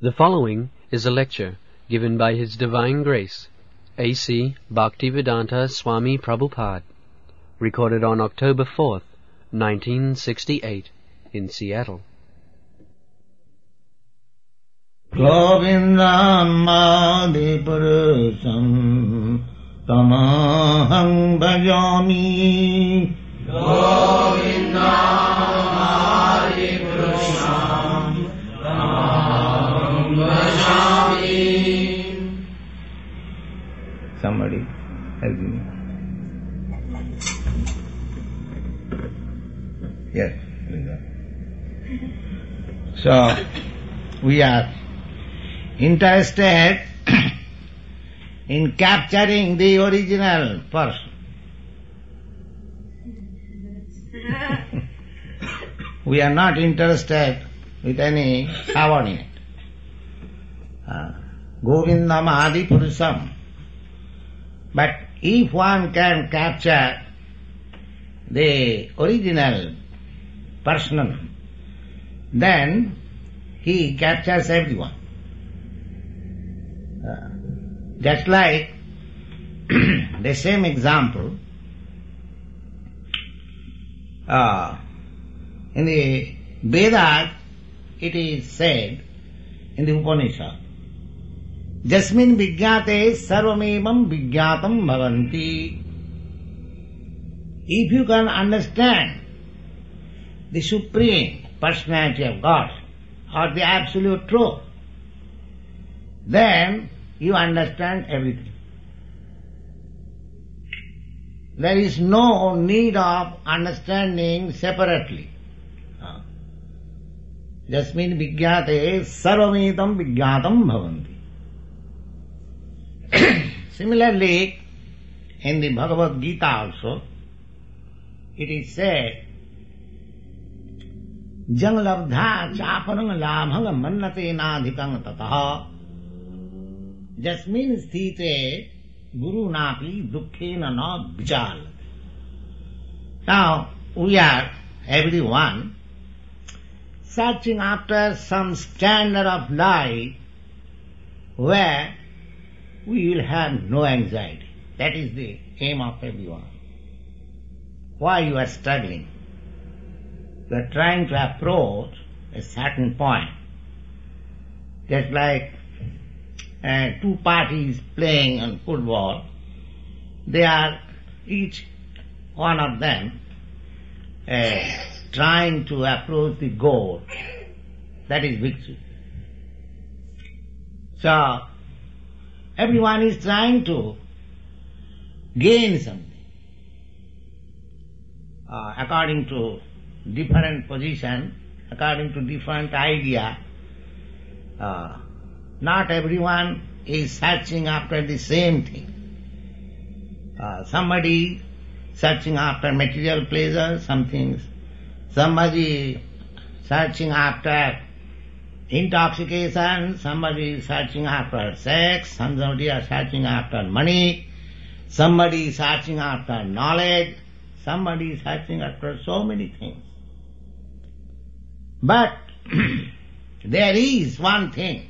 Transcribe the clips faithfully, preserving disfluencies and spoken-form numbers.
The following is a lecture given by His Divine Grace, A C Bhaktivedanta Swami Prabhupada, recorded on October fourth, nineteen sixty-eight, in Seattle. Govindam Adipurusam Tamaham Bhajami. Govindam Adipurusam Tamaham Bhajami. Somebody help me. Yes. So, we are interested in capturing the original person. We are not interested with any subordinate. Uh, Govindam Adi Purusam. But if one can capture the original person, then he captures everyone. Uh, just like the same example, uh, in the Vedas it is said, in the Upanishad, Jasmin Vijñāte sarvamevam vijñātam bhavanti. If you can understand the Supreme Personality of God, or the Absolute Truth, then you understand everything. There is no need of understanding separately. Jasmin Vijñāte sarvamevam vijñātam bhavanti. Similarly, in the Bhagavad Gita also, it is said, Jang labdha chaparang labhang mannate nadhikang tataha Jasmin sthite guru napi dukkhena na vichal. Now, we are, everyone, searching after some standard of life where we will have no anxiety. That is the aim of everyone. Why you are struggling? You are trying to approach a certain point. Just like uh, two parties playing on football, they are each one of them uh, trying to approach the goal. That is victory. So, everyone is trying to gain something uh, according to different position, according to different idea. Uh, not everyone is searching after the same thing. Uh, somebody searching after material pleasure, some things. Somebody searching after intoxication, somebody is searching after sex, somebody is searching after money, somebody is searching after knowledge, somebody is searching after so many things. But there is one thing.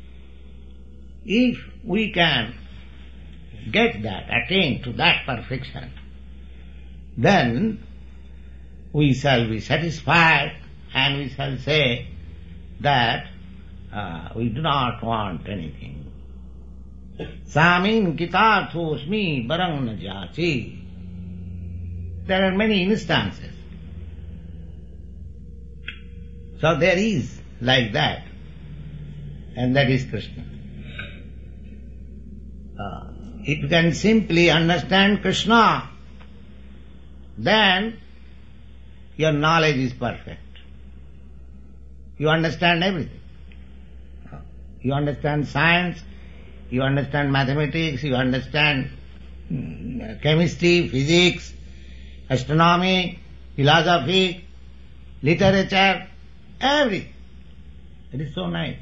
If we can get that, attain to that perfection, then we shall be satisfied and we shall say that uh, we do not want anything. Samin kitāthosmi barang na jāti. There are many instances. So there is like that, and that is Krishna. Uh, if you can simply understand Krishna, then your knowledge is perfect. You understand everything. You understand science, you understand mathematics, you understand chemistry, physics, astronomy, philosophy, literature, everything. It is so nice.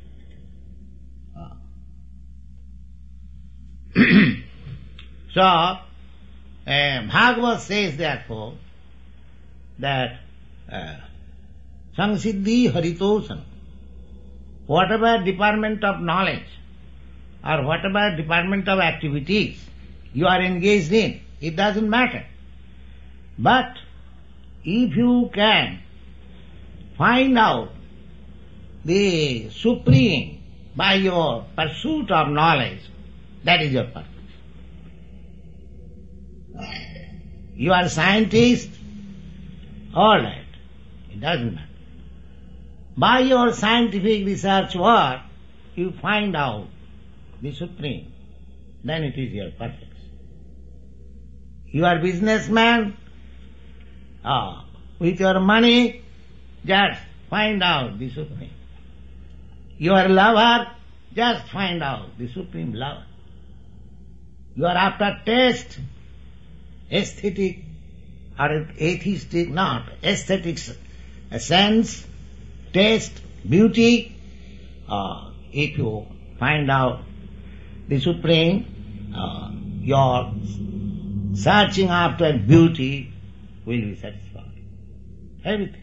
So, uh, Bhagavad says therefore that uh, Samsiddhi Haritosana. whatever department of knowledge or whatever department of activities you are engaged in, it doesn't matter. But if you can find out the Supreme by your pursuit of knowledge, that is your purpose. You are a scientist, all right, it doesn't matter. By your scientific research work, you find out the Supreme, then it is your purpose. You are a businessman, ah, with your money, just find out the Supreme. You are a lover, just find out the Supreme lover. You are after taste, aesthetic or atheistic, not aesthetics, sense, taste, beauty. Uh, if you find out the Supreme, uh, your searching after beauty will be satisfied. Everything.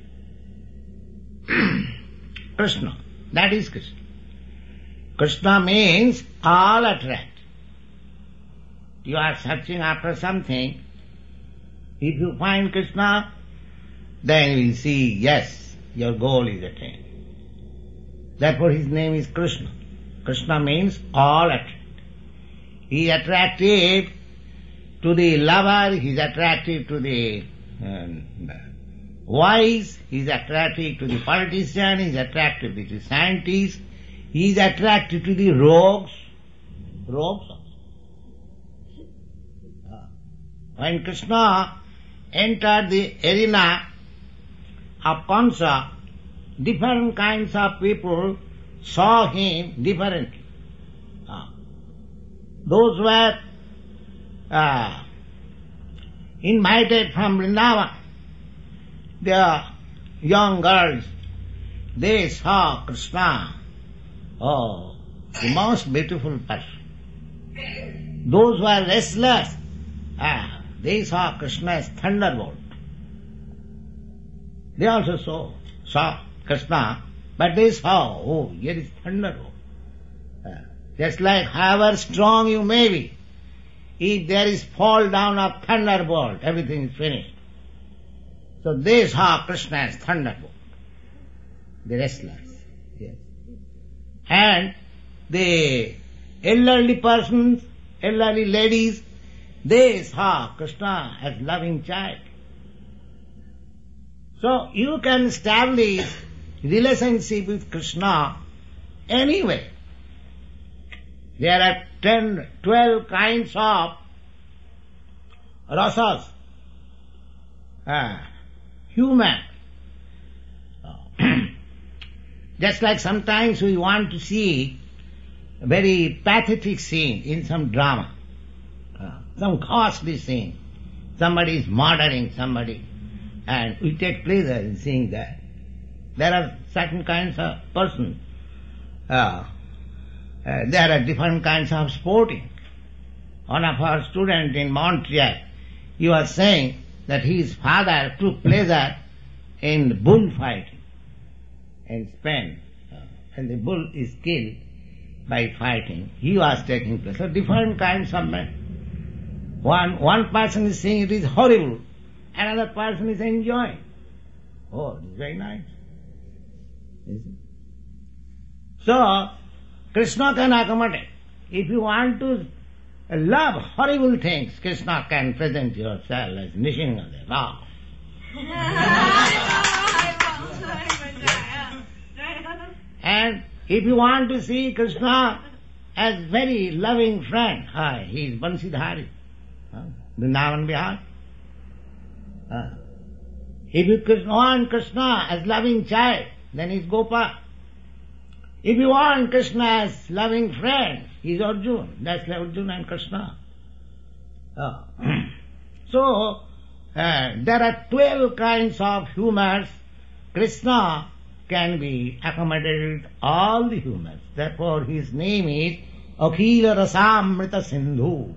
Krishna, that is Krishna. Krishna means all attract. You are searching after something. If you find Krishna, then you will see, yes, your goal is attained. Therefore his name is Krishna. Krishna means all attract. He is attractive to the lover, he is attractive to the um, wise, he is attractive to the politician, he is attractive to the scientist, he is attractive to the rogues. Rogues also. When Krishna entered the arena of Kansa, different kinds of people saw him differently. Those were uh, invited from Vrindavan, the young girls, they saw Krishna, oh, the most beautiful person. Those who are restless, ah, they saw Krishna as thunderbolt. They also saw, saw Krishna, but they saw, oh, here is thunderbolt. Uh, just like however strong you may be, if there is fall down of thunderbolt, everything is finished. So they saw Krishna as thunderbolt, the restless. Yes. And the elderly persons, elderly ladies, they saw Krishna as loving child. So you can establish relationship with Krishna anyway. There are ten, twelve kinds of rasas, ah, human. Just like sometimes we want to see a very pathetic scene in some drama, uh, some costly scene. Somebody is murdering somebody, and we take pleasure in seeing that. There are certain kinds of persons. Uh, uh, there are different kinds of sporting. One of our students in Montreal, he was saying that his father took pleasure in bullfighting in Spain, uh, and the bull is killed by fighting. He was taking pleasure. So different kinds of men. One one person is saying it is horrible, another person is enjoying. Oh, it is very nice. So, Krishna can accommodate. If you want to love horrible things, Krishna can present yourself as Nishingadeva. And if you want to see Krishna as very loving friend, ah, he is Bansidhari, ah, Vrindavan Bihar. Ah. If you want Krishna as loving child, then he is Gopal. If you want Krishna as loving friend, he is Arjuna. That's like Arjuna and Krishna. Ah. So, uh, there are twelve kinds of humors. Krishna can be accommodated with all the humors. Therefore his name is Akhila Rasamrita Sindhu.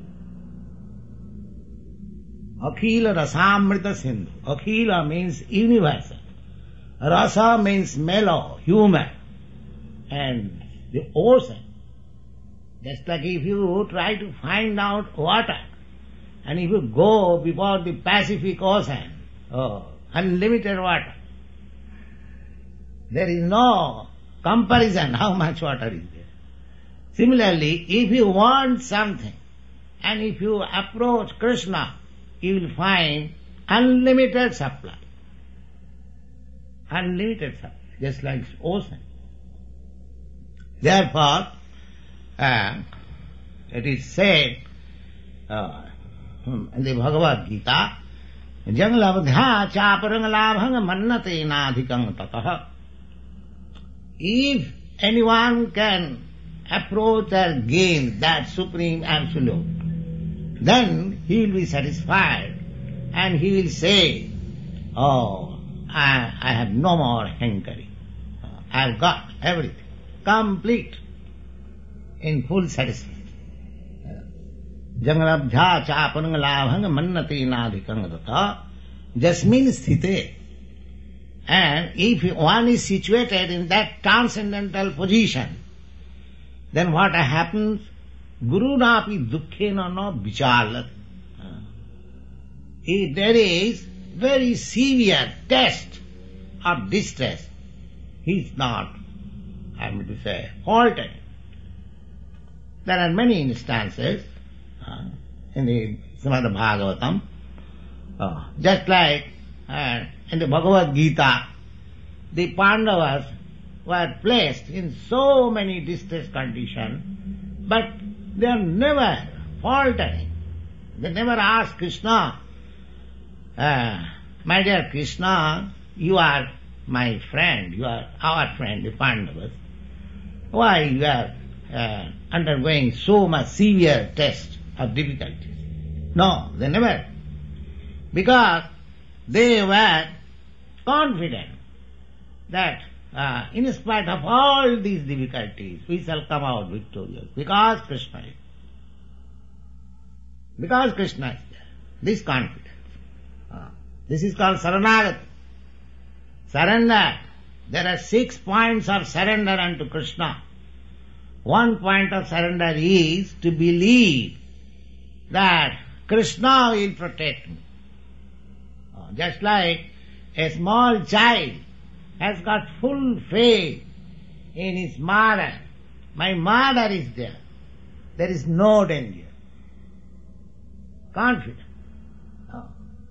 Akhila Rasamrita Sindhu. Akhila means universal. Rasa means mellow, humor. and the ocean. Just like if you try to find out water, and if you go before the Pacific Ocean, oh, unlimited water, there is no comparison how much water is there. Similarly, if you want something, and if you approach Krishna, you will find unlimited supply. Unlimited supply, just like ocean. Therefore, uh, it is said uh, in the Bhagavad Gita, Jang labdhya chaparang labhang mannate nadhikang tatah. If anyone can approach or gain that supreme absolute, then he will be satisfied and he will say, oh, I, I have no more hankering. I have got everything, complete, in full satisfaction. Jangalabdhya chapanang labhang mannati nadhikang tata jasmin sthite. And if one is situated in that transcendental position, then what happens? Guru napi dukkhena na vichalat. If there is very severe test of distress, he is not, I am to say, halted. There are many instances uh, in the Srimad Bhagavatam, uh, just like uh, in the Bhagavad Gita, the Pandavas were placed in so many distress conditions, but they are never faltering. They never ask Krishna, uh, my dear Krishna, you are my friend, you are our friend, the Pandavas. Why you are uh, undergoing so much severe test of difficulties? No, they never. Because they were confident that uh, in spite of all these difficulties, we shall come out victorious. Because Krishna is. Because Krishna is there. This confidence. Uh, this is called Saranagati. Surrender. There are six points of surrender unto Krishna. One point of surrender is to believe that Krishna will protect me. Uh, just like a small child has got full faith in his mother. My mother is there. There is no danger. Confident. Oh.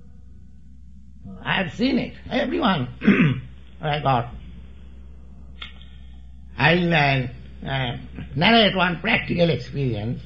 I have seen it. Everyone. I got. I'll uh, uh, narrate one practical experience.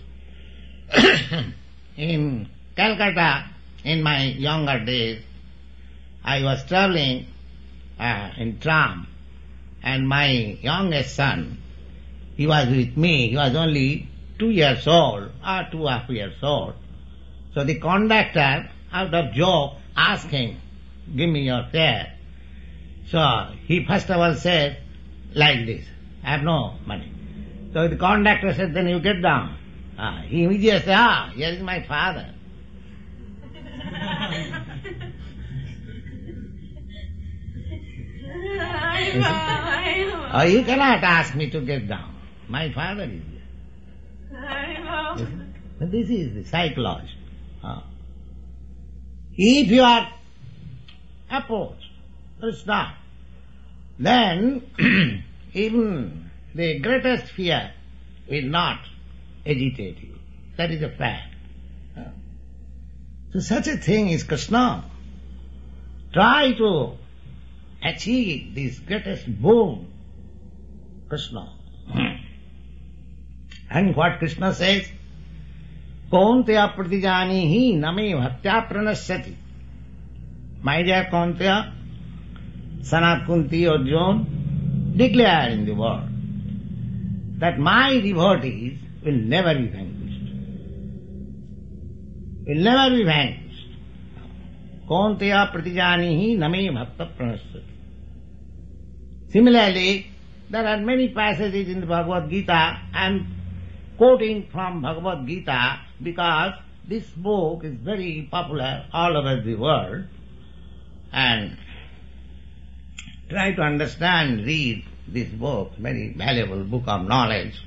In Calcutta, in my younger days, I was traveling uh, in tram, and my youngest son, he was with me. He was only two years old, or two and a half years old. So the conductor, out of joke, asked him, give me your fare. So he first of all said, like this, I have no money. So the conductor said, then you get down. Ah, he immediately said, ah, here is my father. Oh, you cannot ask me to get down. My father is here. But this is the psychology. Ah. If you are opposed, Krishna, then even the greatest fear will not agitate you. That is a fact. Ah. So such a thing is Krishna. Try to achieve this greatest boon, Krishna. And what Krishna says, Kaunteya pratijanihi name bhaktya pranasyati. My dear Kaunteya, Sanat Kunti Arjuna declared in the world that my devotees will never be vanquished. Will never be vanquished. Kaunteya pratijanihi name bhakta pranasyati. Similarly, there are many passages in the Bhagavad Gita. I am quoting from Bhagavad Gita because this book is very popular all over the world, and try to understand, read this book, very valuable book of knowledge.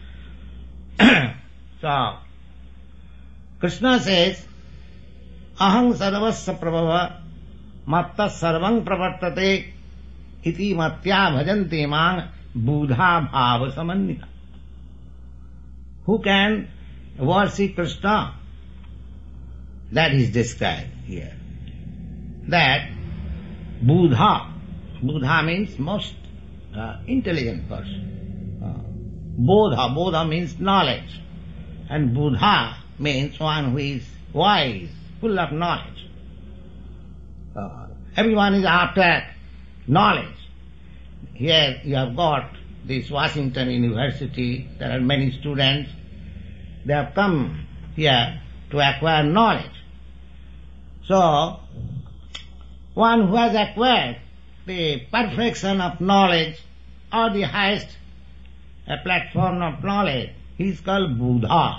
So, Krishna says, Aham sarvasya prabhava matta sarvang pravartate iti matya bhajante mang buddha bhava samannita. Who can worship Krishna? That is described here. That Buddha, Buddha means most uh, intelligent person. Uh, Bodha, Bodha means knowledge. And Buddha means one who is wise, full of knowledge. Uh, everyone is after knowledge. Here you have got this Washington University, there are many students. They have come here to acquire knowledge. So, one who has acquired the perfection of knowledge or the highest uh, platform of knowledge, he is called Buddha.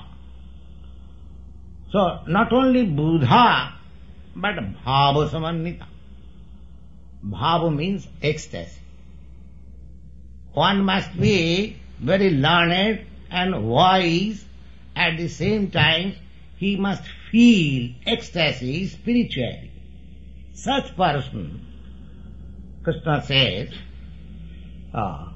So, not only Buddha, but Bhava Samannita. Bhava means ecstasy. One must be very learned and wise. At the same time, he must feel ecstasy spiritually. Such person, Krishna says, uh,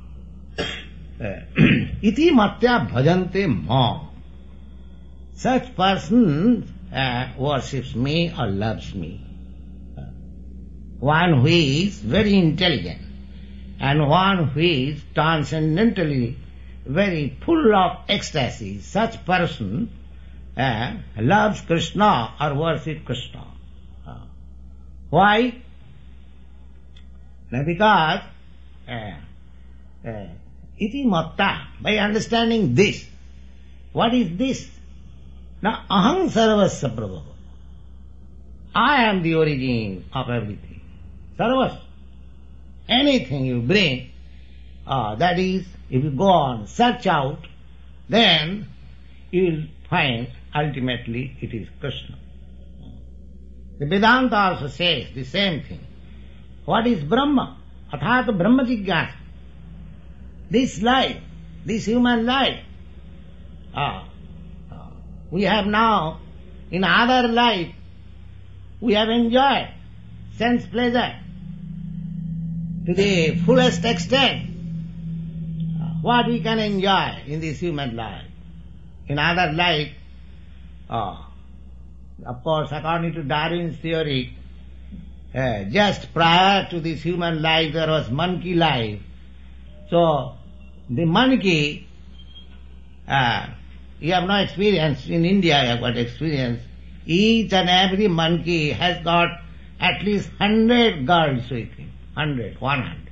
iti matya bhajante ma. Such person uh, worships me or loves me. Uh, one who is very intelligent and one who is transcendentally very full of ecstasy, such person uh, loves Krishna or worships Krishna. Uh, why? Now because uh, uh, iti matta, by understanding this, what is this? Now aham sarvasya prabhava. I am the origin of everything. Sarvasya. Anything you bring, uh, that is, if you go on, search out, then you will find ultimately it is Krishna. The Vedanta also says the same thing. What is Brahma? Athata Brahma Jigyasa. This life, this human life, ah, ah, we have now, in other life, we have enjoyed sense pleasure to the fullest extent. What we can enjoy in this human life. In other life, oh, of course, according to Darwin's theory, uh, just prior to this human life there was monkey life. So, the monkey, uh, you have no experience. In India you have got experience. Each and every monkey has got at least hundred girls with him. Hundred, one hundred.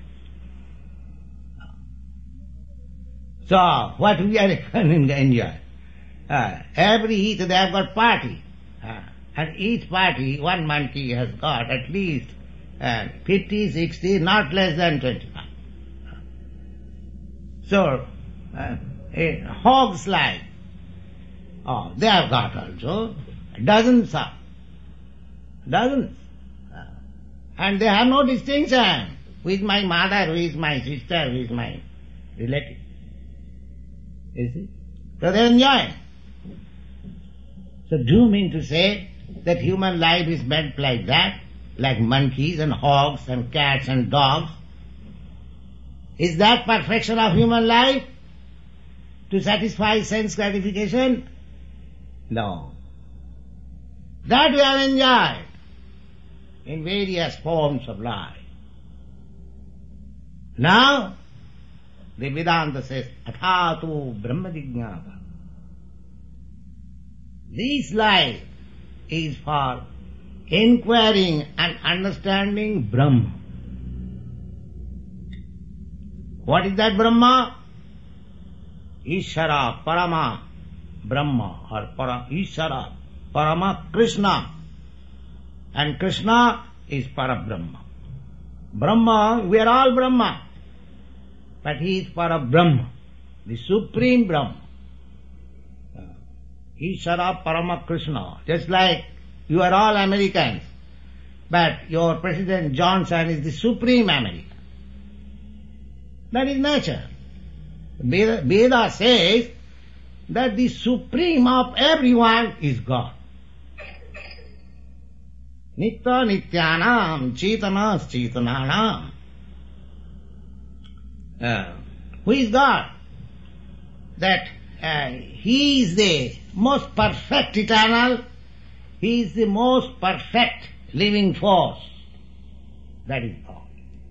So, what we are going to enjoy? Uh, every each they have got party. Uh, and each party, one monkey has got at least uh, fifty, sixty, not less than twenty-five. So, uh, a hog's life, oh, they have got also dozens of, dozens. Uh, and they have no distinction. Who is my mother, who is my sister, who is my relative. You see? So they enjoy. So do you mean to say that human life is meant like that? Like monkeys and hogs and cats and dogs? Is that perfection of human life? To satisfy sense gratification? No. That we have enjoyed in various forms of life. Now, the Vedanta says, athātu brahma jignāsa. This life is for inquiring and understanding Brahma. What is that Brahma? Ishara, Parama, Brahma, or para, Ishara, Parama, Krishna. And Krishna is Parabrahma. Brahma, we are all Brahma. But he is Parabrahma, the Supreme Brahma. Ishara Parama Krishna. Just like you are all Americans, but your President Johnson is the Supreme American. That is nature. Veda, Veda says that the supreme of everyone is God. Nitya nityanam chetanas chetananam. Uh, who is God? That uh, He is the most perfect eternal, He is the most perfect living force. That is God.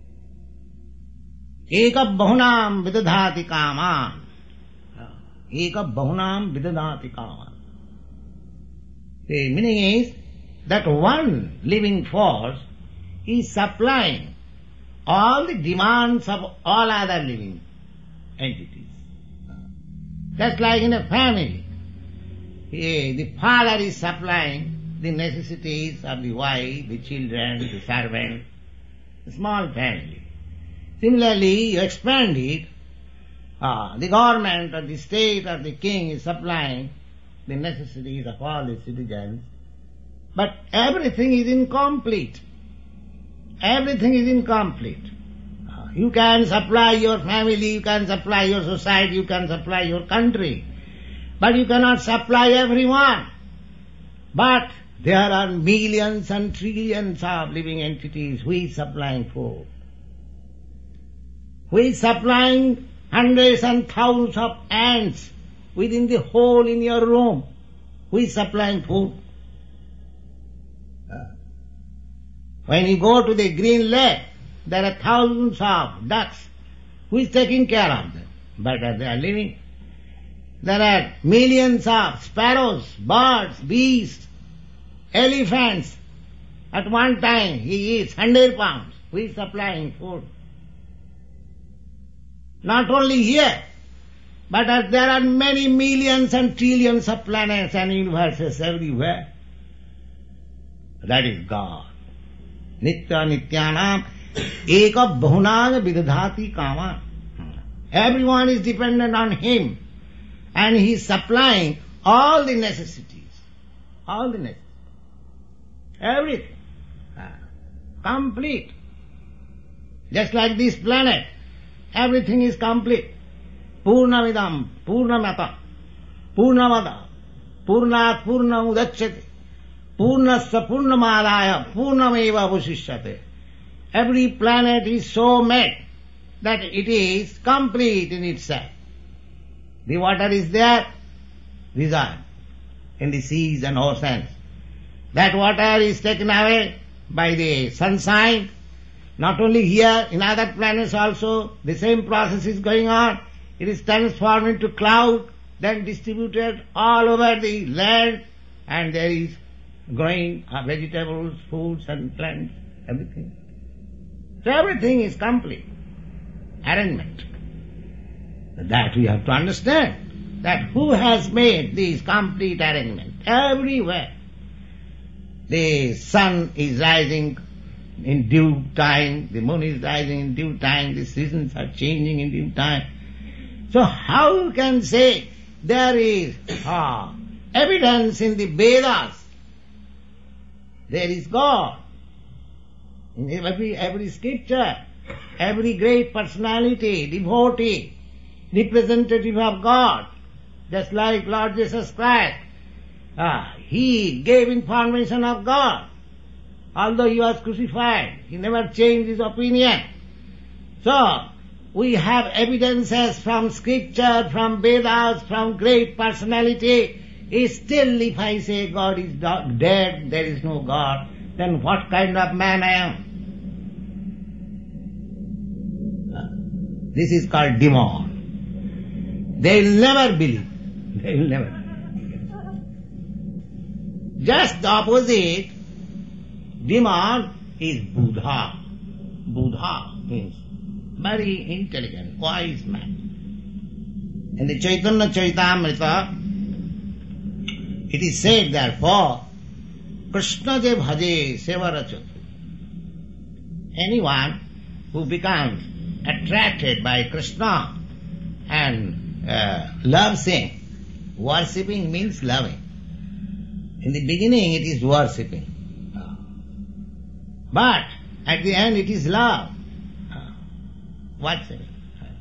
Eka bahunam vidadhati kaman. Eka bahunam vidadhati kaman. The meaning is that one living force is supplying all the demands of all other living entities. Just like in a family, the father is supplying the necessities of the wife, the children, the servant, a small family. Similarly, you expand it, uh, the government or the state or the king is supplying the necessities of all the citizens, but everything is incomplete. Everything is incomplete. Uh, you can supply your family, you can supply your society, you can supply your country, but you cannot supply everyone. But there are millions and trillions of living entities. Who is supplying food? Who is supplying hundreds and thousands of ants within the hole in your room? Who is supplying food? Uh, when you go to the Green Lake, there are thousands of ducks. Who is taking care of them? But they are living. There are millions of sparrows, birds, beasts, elephants. At one time he eats one hundred pounds. Who is supplying food? Not only here, but as there are many millions and trillions of planets and universes everywhere. That is God. Nitya nityanam eka bahunam vidadhati kama. Everyone is dependent on Him, and He is supplying all the necessities. All the necessities. Everything. Complete. Just like this planet. Everything is complete. Purnamidam, Purnamata, Purnamada, Purnat Purnam udachyate, Purnasya Purnamadaya, Purnameva avashishyate. Every planet is so made that it is complete in itself. The water is there, dissolved in the seas and oceans. That water is taken away by the sunshine. Not only here, in other planets also, the same process is going on. It is transformed into cloud, then distributed all over the land, and there is growing uh, vegetables, foods and plants, everything. So everything is complete. Arrangement. That we have to understand. That who has made this complete arrangement? Everywhere. The sun is rising in due time, the moon is rising in due time, the seasons are changing in due time. So how you can say there is ah, evidence in the Vedas? There is God. In every, every scripture, every great personality, devotee, representative of God, just like Lord Jesus Christ, ah, He gave information of God. Although He was crucified, He never changed His opinion. So, we have evidences from scripture, from Vedas, from great personality. Still, if I say God is dead, there is no God, then what kind of man I am? This is called demon. They will never believe. They will never. Just the opposite, demon is Buddha. Buddha means very intelligent, wise man. In the Chaitanya Charitamrita, it is said therefore, Krishna je bhaje sevarachatu. Anyone who becomes attracted by Krishna and uh, loves Him, worshipping means loving. In the beginning it is worshipping. But at the end it is love. Worshipping.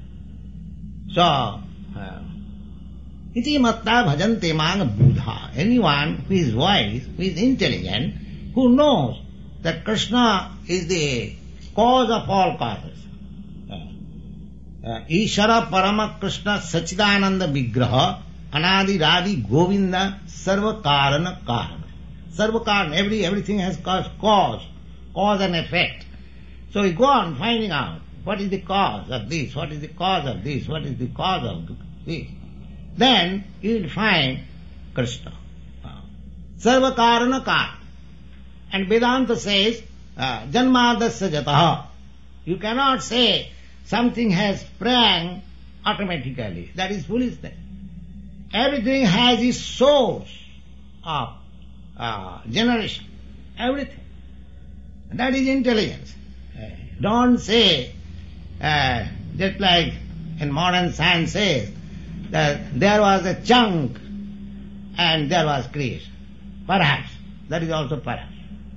So, uh, iti matta bhajante mang buddha. Anyone who is wise, who is intelligent, who knows that Krishna is the cause of all causes. Ishara Parama Krishna Sachidananda Vigraha Anadi Radi Govinda Sarva Karana Karana. Sarva Karana, every, everything has cause, cause, cause and effect. So we go on finding out what is the cause of this, what is the cause of this, what is the cause of this. Then you will find Krishna. Sarva Karana Karana. And Vedanta says, uh, Janmadasya Jataha. You cannot say something has sprang automatically. That is foolishness. Everything has its source of uh, generation. Everything. That is intelligence. Uh, don't say, uh, just like in modern science says, that there was a chunk and there was creation. Perhaps. That is also perhaps.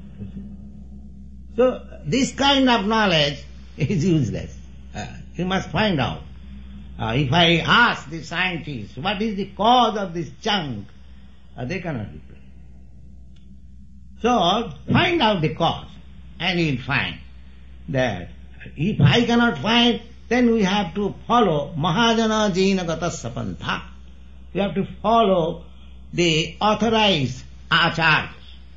So, this kind of knowledge is useless. Uh, you must find out. Uh, if I ask the scientists, what is the cause of this chunk, uh, they cannot reply. So, find out the cause, and you will find that if I cannot find, then we have to follow Mahajana Jaina Gata Sapantha. We have to follow the authorized acharyas.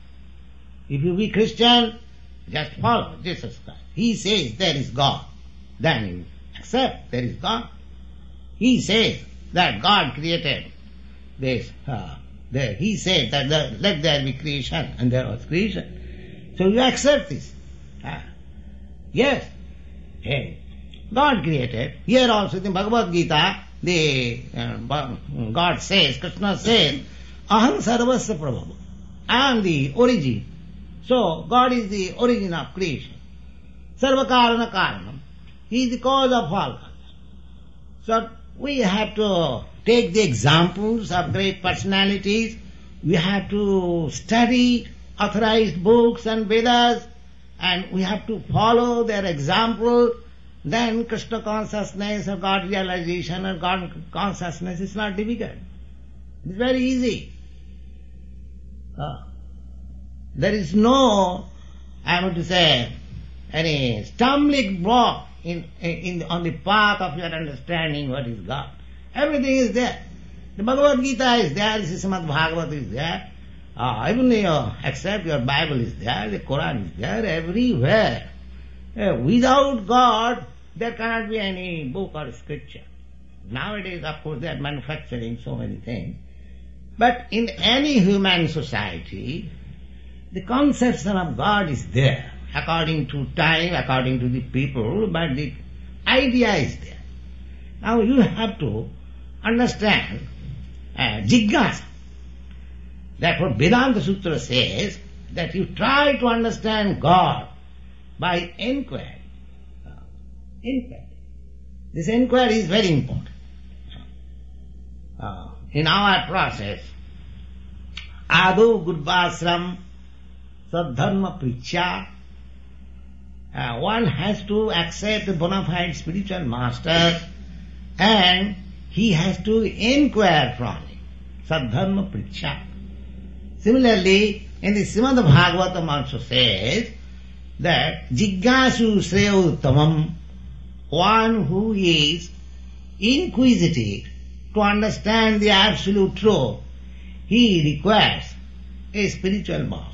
If you be Christian, just follow Jesus Christ. He says there is God. Then you accept there is God. He says that God created this. Uh, there. He said that the, let there be creation, and there was creation. So you accept this. Uh, yes. Hey. God created. Here also in Bhagavad Gita, the uh, God says, Krishna says, Aham sarvasya prabhava. I am the origin. So, God is the origin of creation. Sarva karana karanam. He is the cause of all causes. So, we have to take the examples of great personalities. We have to study authorized books and Vedas, and we have to follow their example. Then Krishna consciousness or God realization or God consciousness is not difficult. It's very easy. Uh, There is no, I want to say, any stumbling block in, in, on the path of your understanding what is God. Everything is there. The Bhagavad Gita is there, the Srimad Bhagavatam is there, uh, even your, except your Bible is there, the Quran is there, everywhere. Uh, without God, there cannot be any book or scripture. Nowadays, of course, they are manufacturing so many things. But in any human society, the conception of God is there, according to time, according to the people, but the idea is there. Now you have to understand uh, Jigyasa. Therefore Vedanta Sutra says that you try to understand God by inquiry. Uh, inquiry. This inquiry is very important. Uh, in our process, Adu Gurvasram Sadharma Pricha, uh, one has to accept the bona fide spiritual master and he has to inquire from him. Sadharma Pricha. Similarly, in the Srimad Bhagavatam also says that Jigyasu Sreya Uttamam, one who is inquisitive to understand the absolute truth, he requires a spiritual master.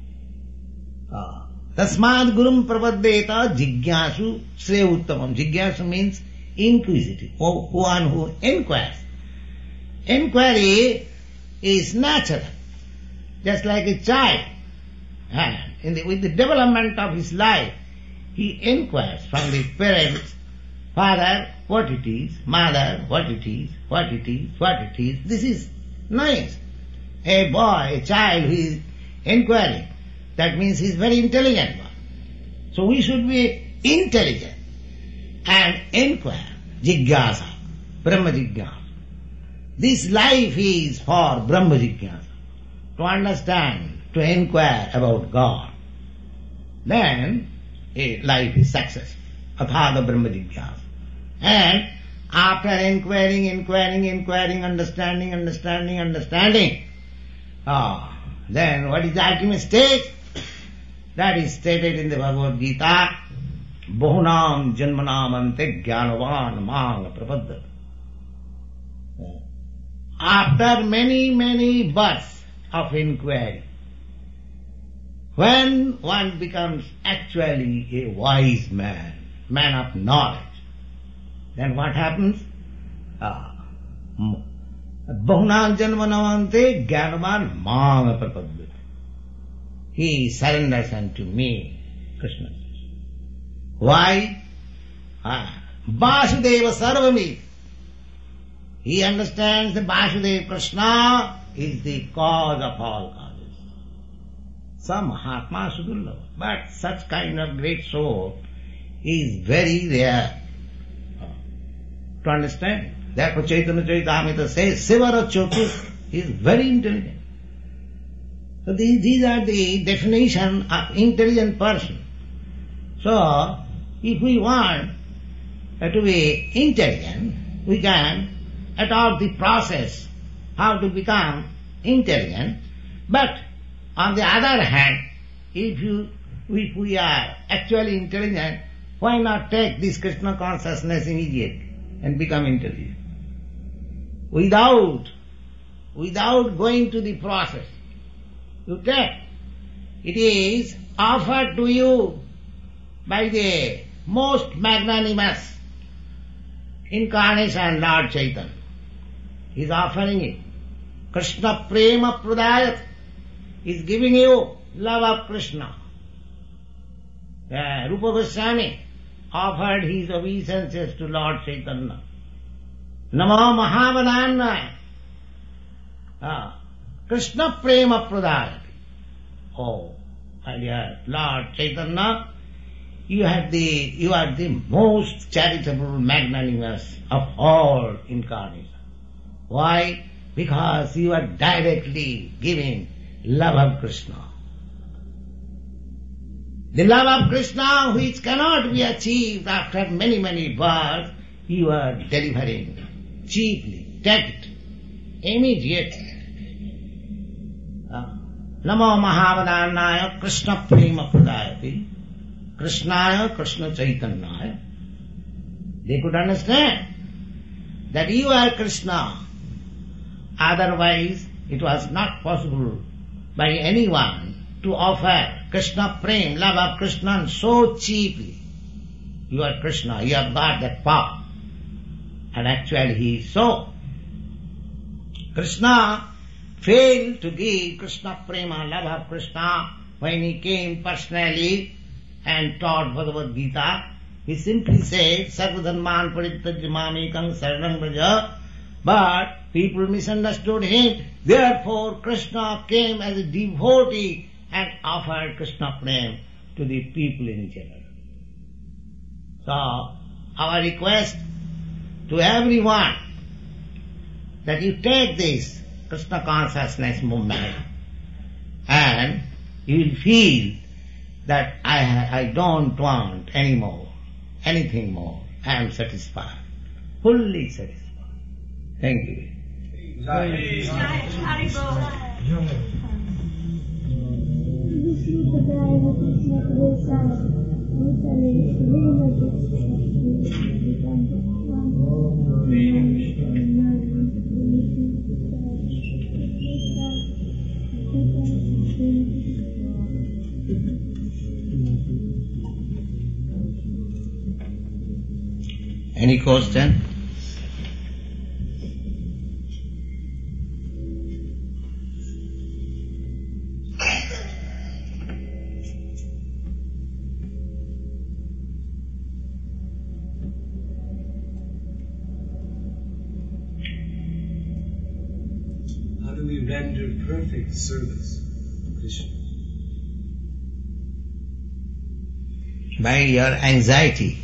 Tasmad Gurum Pravaddeta Jigyasu Sreya Uttamam. Jigyasu means inquisitive, one who inquires. Inquiry is natural, just like a child. And in the, with the development of his life, he inquires from the parents, father, what it is, mother, what it is, what it is, what it is. This is nice. A boy, a child who is inquiring, that means he is very intelligent one. So we should be intelligent and inquire. Jigyasa, Brahma Jigyasa. This life is for Brahma Jigyasa, to understand, to inquire about God. Then a life is successful. Athada Brahma Jigyasa. And After inquiring, inquiring, inquiring, understanding, understanding, understanding, ah, then what is the ultimate stage? That is stated in the Bhagavad Gita, Bahunam janmanam ante jnanavan mang prapaddati. After many, many births of inquiry, when one becomes actually a wise man, man of knowledge, then what happens? Bahunam janmanamante jnanavan mang prapaddati. He surrenders unto me, Krishna. Why? Ah, Vasudeva Sarvamiti. He understands that Vasudeva Krishna is the cause of all causes. Some Mahatma Sudurlabha, but such kind of great soul is very rare to understand. Therefore Chaitanya Charitamrita says, Sivara Chotu is very intelligent. So these, these are the definition of intelligent person. So, if we want to be intelligent, we can adopt the process how to become intelligent. But on the other hand, if you, if we are actually intelligent, why not take this Krishna consciousness immediately and become intelligent? Without, without going to the process. You take. It is offered to you by the most magnanimous incarnation, Lord Chaitanya. He is offering it. Krishna Prema Pradayat is giving you love of Krishna. Uh, Rupa Goswami offered his obeisances to Lord Chaitanya. Namo Mahavadana. Uh, Krishna Prema Pradayati. Oh, my dear Lord Chaitanya, you have the, you are the most charitable, magnanimous of all incarnations. Why? Because you are directly giving love of Krishna. The love of Krishna which cannot be achieved after many, many births, you are delivering cheaply. Take it immediately. Namo Mahavadannaya Krishna Prema Pradayati Krishnaya Krishna Chaitanyaya. They could understand that you are Krishna. Otherwise, it was not possible by anyone to offer Krishna Prem, love of Krishna so cheaply. You are Krishna, you have got that power. And actually he is so. Krishna failed to give Krishna Prema, love of Krishna, when he came personally and taught Bhagavad Gita. He simply said, Sarvadharman parittajya mamekam saranam vraja. But people misunderstood him. Therefore Krishna came as a devotee and offered Krishna Prema to the people in general. So, our request to everyone that you take this Krishna consciousness movement and you will feel that I, I don't want any more, anything more. I am satisfied, fully satisfied. Thank you. Any question? How do we render perfect service to Krishna? By your anxiety.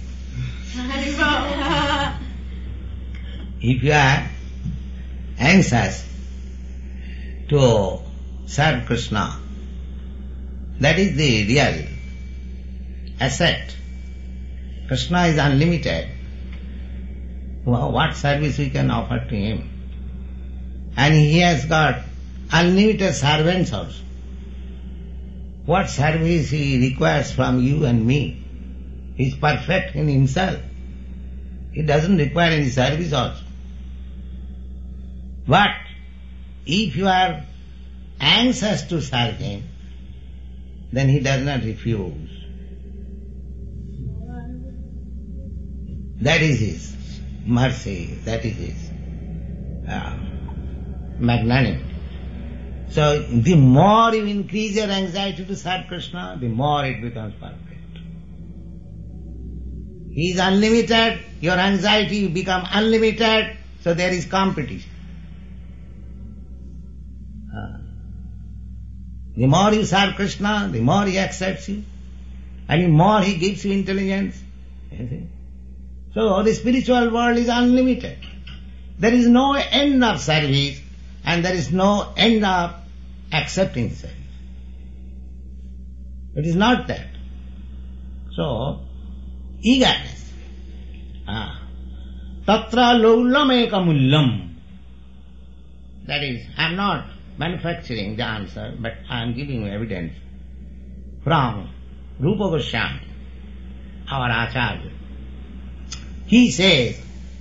If you are anxious to serve Krishna, that is the real asset. Krishna is unlimited. what service we can offer to him. And he has got unlimited servants also. What service he requires from you and me? He is perfect in himself. He doesn't require any service also. But if you are anxious to serve him, then he does not refuse. That is his mercy, that is his uh, magnanimity. So the more you increase your anxiety to serve Krishna, the more it becomes perfect. He is unlimited, your anxiety become unlimited, so there is competition. Uh, the more you serve Krishna, the more he accepts you, and the more he gives you intelligence. You see? So the spiritual world is unlimited. There is no end of service, and there is no end of accepting service. It is not that. So, eagerness. Ah. Tatra laulam ekamullam. That is, I am not manufacturing the answer, but I am giving you evidence from Rupa Goswami, our Acharya. He says,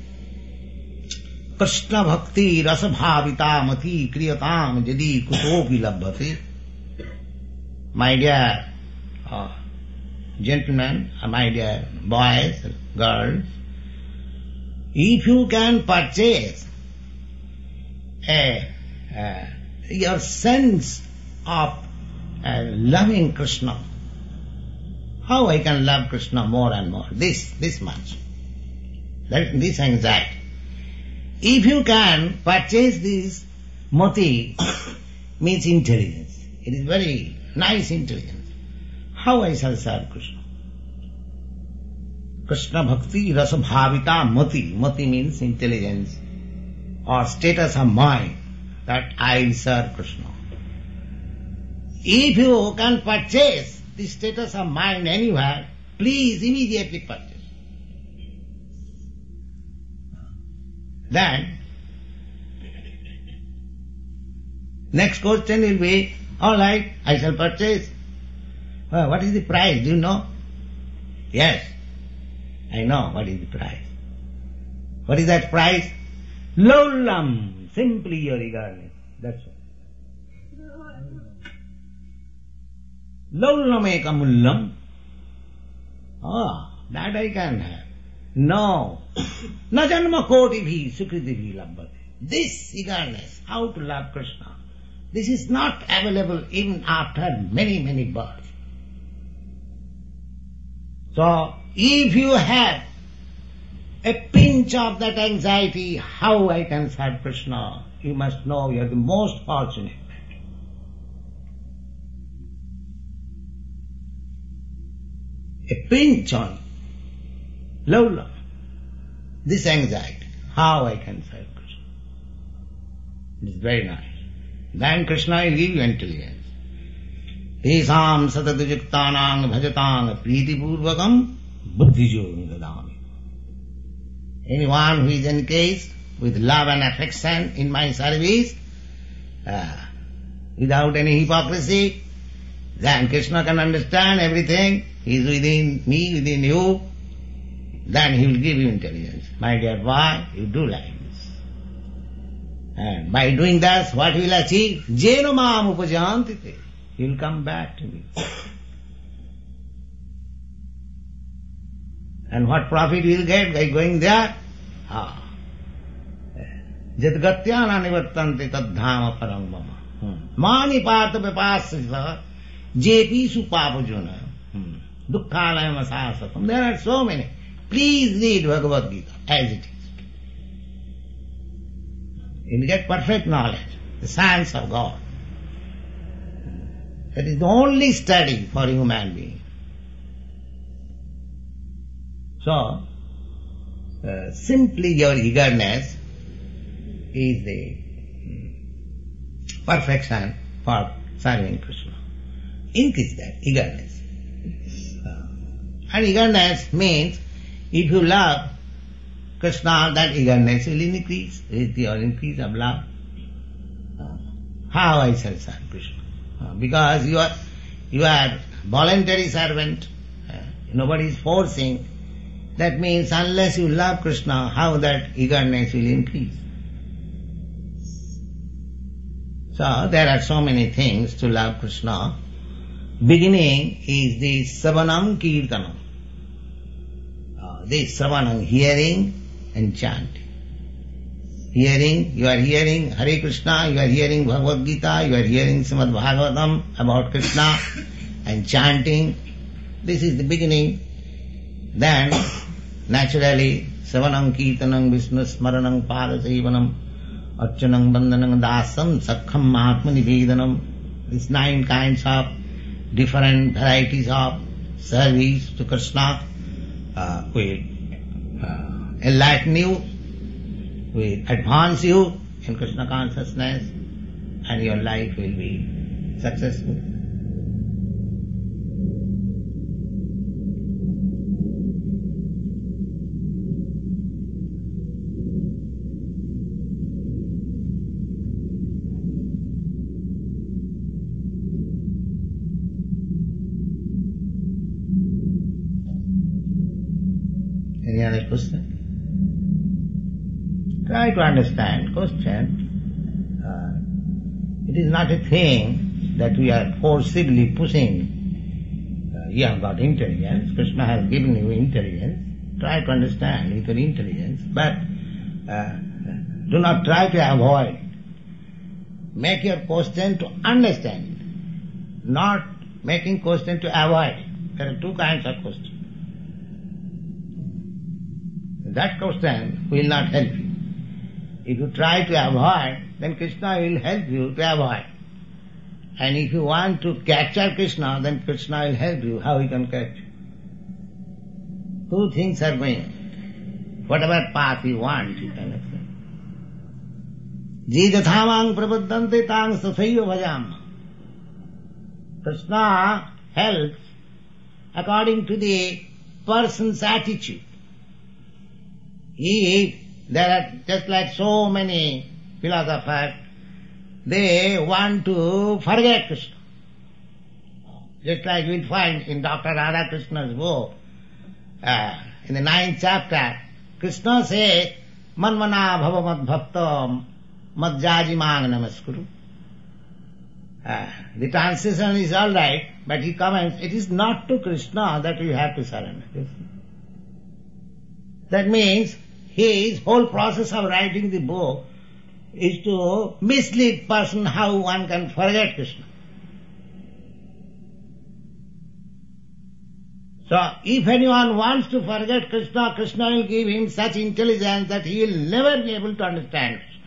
Krishna bhakti rasa bhavita mati kriyatam jadi kutopi labhati. My dear uh, gentlemen, my dear boys, girls, if you can purchase a, uh, your sense of uh, loving Krishna, how I can love Krishna more and more? This, this much. That, this anxiety. If you can purchase this mati, means intelligence. It is very nice intelligence. How I shall serve Krishna? Krishna bhakti rasa bhavita mati. Mati means intelligence or status of mind that I will serve Krishna. If you can purchase the status of mind anywhere, please immediately purchase. Then, next question will be, all right, I shall purchase. Well, what is the price? Do you know? Yes, I know what is the price. What is that price? Laulam, simply your eagerness. That's all. Laulam ekamullam. Ah, that I can have. No. Na janma koti bhi sukriti bhi labhati. This eagerness, how to love Krishna, this is not available even after many, many births. So, if you have a pinch of that anxiety, how I can serve Krishna, you must know you are the most fortunate. A pinch on low love, this anxiety, how I can serve Krishna. It is very nice. Then Krishna will give you intelligence. Tesam satadujuktanang bhajatang priti purvakam buddhijogam dadami. Anyone who is engaged with love and affection in my service, uh, without any hypocrisy, then Krishna can understand everything. He is within me, within you. Then he will give you intelligence. My dear boy, you do like this. And by doing that, what you will achieve? Jeno maam upajantite. You will come back to me. And what profit you will get by going there? Ah. Jadgatyana nivattante tadhama parang mama. Mani pata vipasya jepi supapajuna. Dukkhalayam asasatam. There are so many. Please read Bhagavad Gita as it is. You will get perfect knowledge, the science of God. That is the only study for human being. So, uh, simply your eagerness is the perfection for serving Krishna. Increase that eagerness. Uh, and eagerness means if you love Krishna, that eagerness will increase with your increase of love. Uh, how I shall serve Krishna? Uh, because you are you are voluntary servant. Uh, nobody is forcing. That means unless you love Krishna, how that eagerness will increase? So there are so many things to love Krishna. Beginning is the Savanam Kirtanam. Uh, this Savanam, hearing and chanting. Hearing, you are hearing Hare Krishna, you are hearing Bhagavad Gita, you are hearing Srimad Bhagavatam about Krishna, and chanting. This is the beginning. Then, naturally, Savanam Kirtanam Vishnu Smaranam Parasevanam Archanam Bandhanam Dasam Sakham Mahatma Nivedanam. These nine kinds of different varieties of service to Krishna uh, will uh, enlighten you, will advance you in Krishna consciousness, and your life will be successful. Any other question? Try to understand. Question. Uh, it is not a thing that we are forcibly pushing. Uh, you have got intelligence. Krishna has given you intelligence. Try to understand with your intelligence. But uh, do not try to avoid. Make your question to understand. Not making question to avoid. There are two kinds of questions. That question will not help you. If you try to avoid, then Krishna will help you to avoid. And if you want to capture Krishna, then Krishna will help you how he can catch you. Two things are going. Whatever path you want, you can accept. Jidhathamang prapaddante tang sathaiva bhajam. Krishna helps according to the person's attitude. If there are just like so many philosophers, they want to forget Krishna. Just like we'll find in Doctor Radhakrishna's book, uh, in the ninth chapter, Krishna says, Manmana bhava mad bhakta madjajimang namaskuru. Uh, the translation is all right, but he comments, it is not to Krishna that you have to surrender. That means his whole process of writing the book is to mislead person how one can forget Krishna. So, if anyone wants to forget Krishna, Krishna will give him such intelligence that he will never be able to understand Krishna.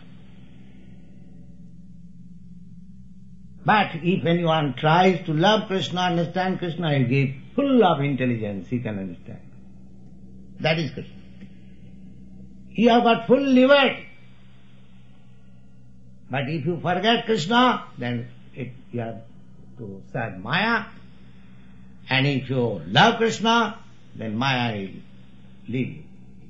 But if anyone tries to love Krishna, understand Krishna, he will give full of intelligence, he can understand. That is Krishna. You have got full liberty. But if you forget Krishna, then it, you have to serve Maya. And if you love Krishna, then Maya will leave you.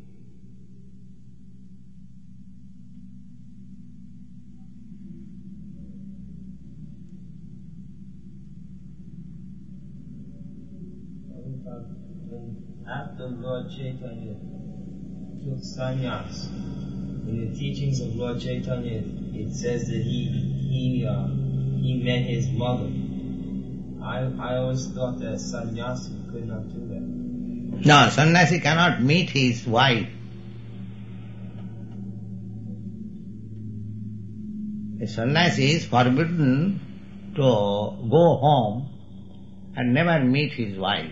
After Lord Chaitanya took sannyas, in the teachings of Lord Chaitanya, it says that he he uh, he met his mother. I I always thought that a sannyasi could not do that. No, sannyasi cannot meet his wife. A sannyasi is forbidden to go home and never meet his wife.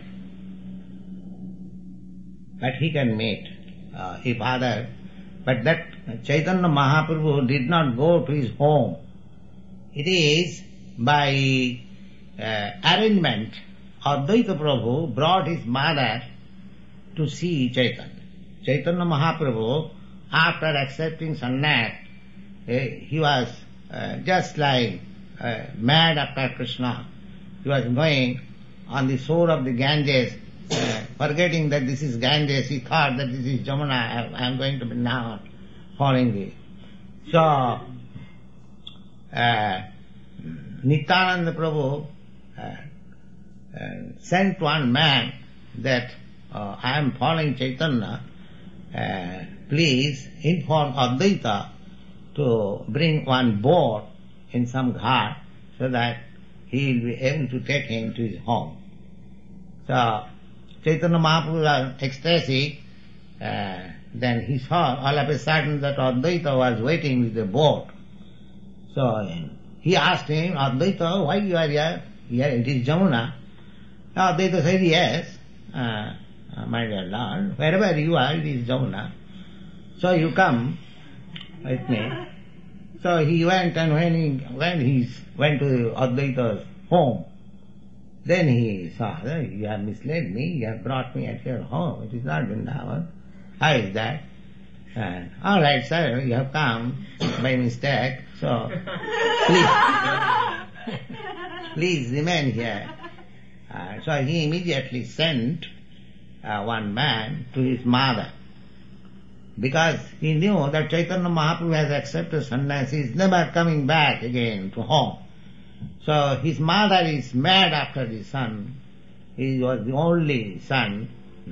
But he can meet uh, his father. But that Chaitanya Mahaprabhu did not go to his home. It is by uh, arrangement, Advaita Prabhu brought his mother to see Chaitanya. Chaitanya Mahaprabhu, after accepting sannyas, uh, he was uh, just like uh, mad after Krishna. He was going on the shore of the Ganges uh, forgetting that this is Ganges, he thought that this is Jamuna, I am going to be now following this. So, uh, Nityananda Prabhu uh, uh, sent one man that uh, I am following Chaitanya, uh, please inform Advaita to bring one boat in some ghat so that he will be able to take him to his home. So, Chaitanya Mahaprabhu was ecstatic. Uh, then he saw all of a sudden that Advaita was waiting with the boat. So he asked him, Advaita, why you are here? Here it is Jamuna. Advaita said, yes, uh, my dear Lord, wherever you are, it is Jamuna. So you come with me. So he went, and when he, when he went to Advaita's home, then he saw, you have misled me, you have brought me at your home, it is not Vrindavan. How is that? And, all right, sir, you have come by mistake, so please, please remain here. Uh, so he immediately sent uh, one man to his mother, because he knew that Chaitanya Mahaprabhu has accepted sannyas, he is never coming back again to home. So his mother is mad after the son. He was the only son.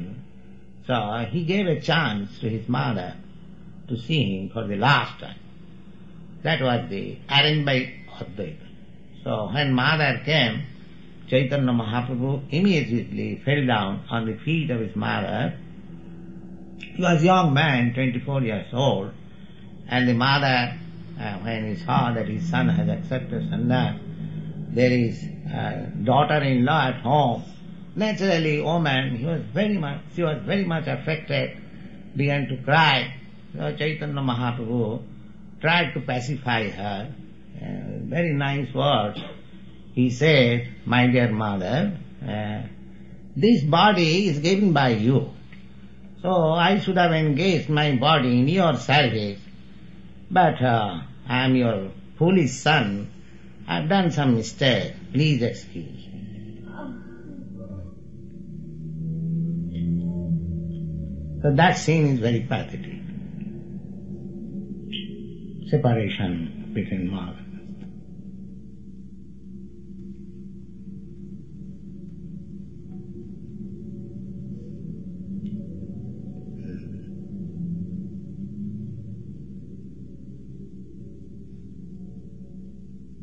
So he gave a chance to his mother to see him for the last time. That was the arranged by Advaita. So when mother came, Chaitanya Mahaprabhu immediately fell down on the feet of his mother. He was a young man, twenty-four years old, and the mother, uh, when he saw that his son has accepted sannyas, there is a daughter-in-law at home. Naturally, woman, he was very much, she was very much affected, began to cry. So Chaitanya Mahaprabhu tried to pacify her. Uh, very nice words. He said, my dear mother, uh, this body is given by you. So I should have engaged my body in your service. But uh, I am your foolish son. I have done some mistake. Please excuse me. So that scene is very pathetic. Separation between mother.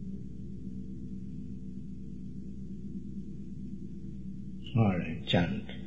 All right, chant.